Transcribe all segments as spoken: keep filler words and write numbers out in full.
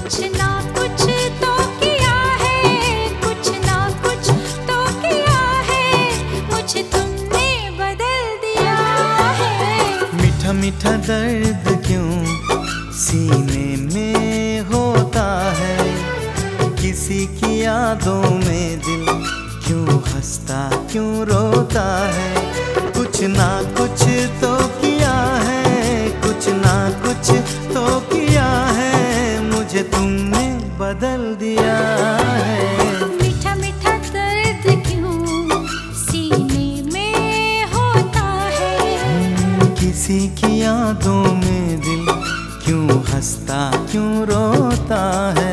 कुछ ना कुछ तो किया है, कुछ ना कुछ तो किया है, मुझे तुमने बदल दिया है। मीठा मीठा दर्द क्यों सीने में होता है, किसी की यादों में दिल क्यों हंसता क्यों रोता है। कुछ ना कुछ तो किया है, कुछ ना कुछ तो किया है, मुझे तुमने बदल दिया है। मीठा मीठा दर्द क्यों सीने में होता है, किसी की यादों में दिल क्यों हंसता क्यों रोता है।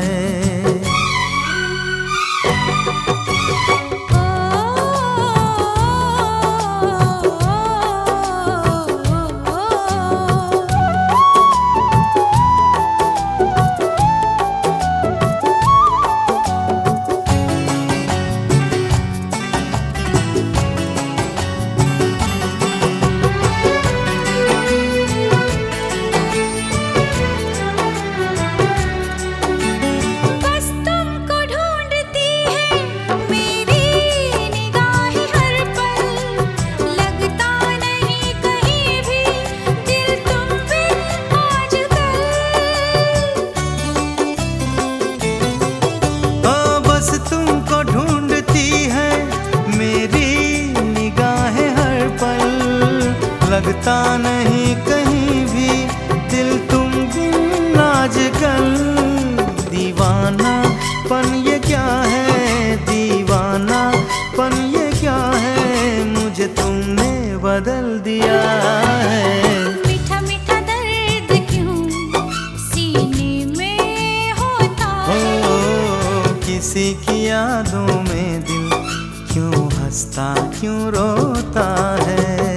लगता नहीं कहीं भी दिल तुम बिन आजकल। दीवाना पन ये क्या है, दीवाना पन ये क्या है, मुझे तुमने बदल दिया है। मीठा मीठा दर्द क्यों सीने में होता है, ओ, किसी की यादों में दिल क्यों हंसता क्यों रोता है।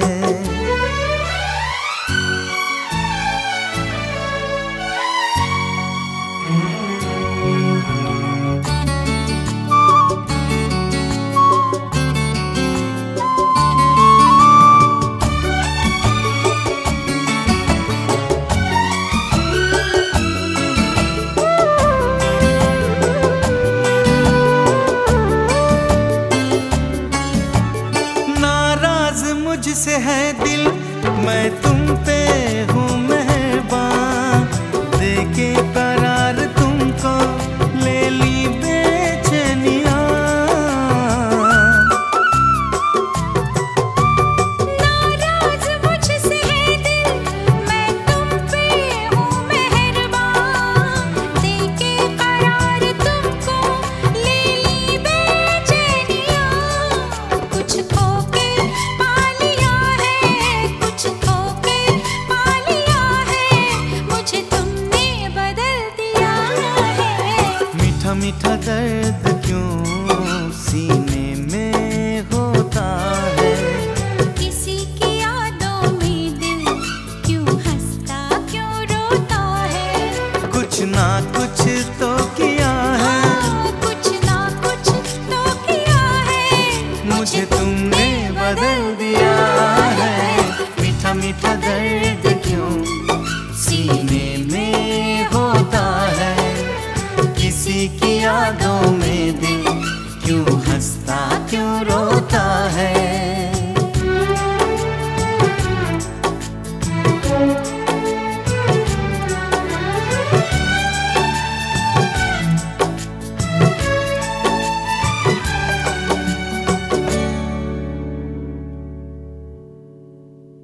मुझसे है दिल मैं तुम पे हूँ मेहरबान, देके करार तुमको ले ली बेचैनियाँ। नाराज मुझसे है दिल मैं तुम पे हूँ मेहरबान, देके करार तुमको ले ली बेचैनियाँ। कुछ खो के मीठा दर्द क्यों सीने में होता है, किसी की यादों में दिल क्यों हंसता क्यों रोता है। कुछ ना कुछ